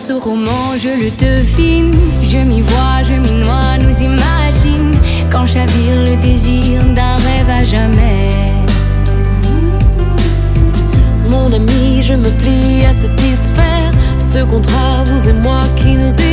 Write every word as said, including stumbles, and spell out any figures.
ce roman, je le devine. Je m'y vois, je m'y noie, nous imagine. Quand chavire le désir d'un rêve à jamais. Mon ami, je me plie à satisfaire ce contrat, vous et moi qui nous